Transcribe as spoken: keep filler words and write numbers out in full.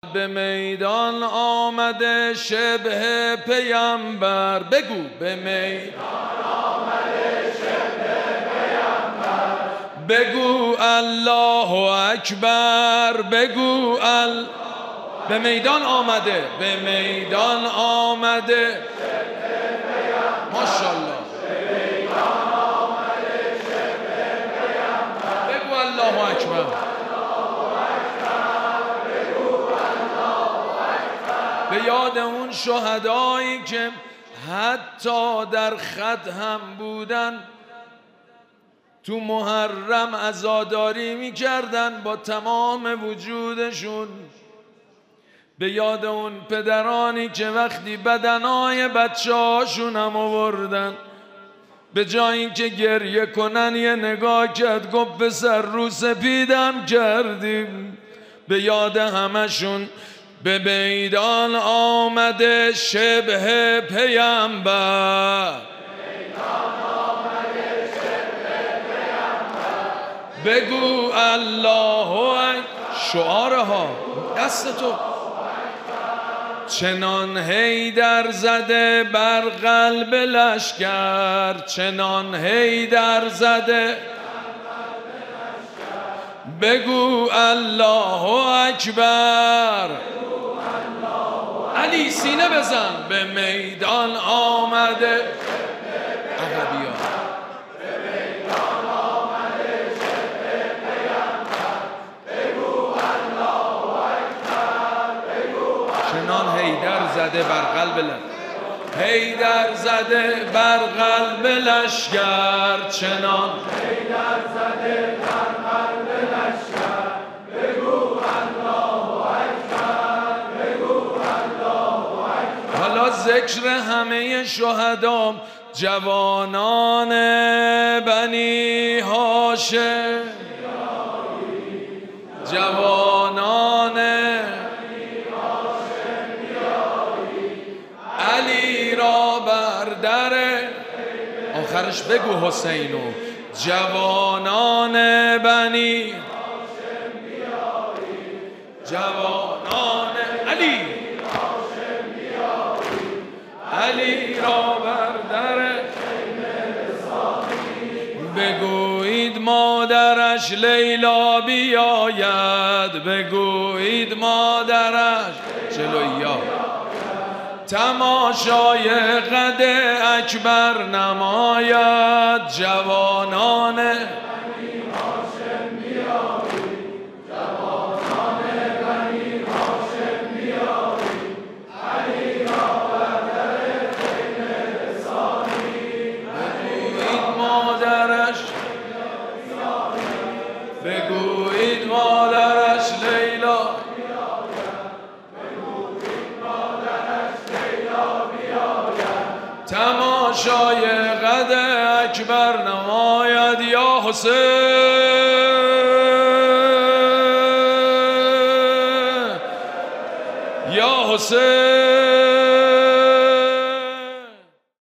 به میدان آمده شبه پیامبر. بگو به میدان آمده شبه پیامبر. بگو الله اکبر. بگو ال به میدان آمده، به میدان آمده شبه پیامبر. ماشاءالله. به میدان آمده شبه پیامبر. بگو الله اکبر. به یاد اون شهدایی که حتی در خط هم بودن، تو محرم عزاداری میکردن با تمام وجودشون. به یاد اون پدرانی که وقتی بدنای بچه هاشون هم آوردن، به جای اینکه گریه کنن یه نگاه کرد گفت پسر رو سپیدم کردیم. به یاد همشون به میدان آمده شبه پیامبر. بگو الله اکبر. شعارها دست تو. چنان حیدر زده بر قلب لشکر، چنان حیدر زده. بگو الله اکبر. علی سینه بزن. به میدان آمده عقبیا. به میدان آمده شبه پیامبر. بگو الله اکبر. بگو چنان حیدر زده بر قلب لشکر، حیدر زده بر قلب لشکر، چنان حیدر زده بر قلب لشکر. بگو الله اکبر. بگو الله اکبر. حالا ذکر همه شهدا، جوانان بنی هاشم، جوانان علی را بر در آخرش بگو حسینو. جوانان بنی جوانان علی علی را بر در بگویید مادرش لیلا بیاید. بگویید مادرش جلویا تماشای قد اکبر نماید. جوانان بنی هاشم بیایید. جوانان بنی هاشم بیایید. علی را بر در خیمه رسانید. بگویید مادرش بگویید مادرش لیلا. تماشای قد اکبر نماید. یا حسین یا حسین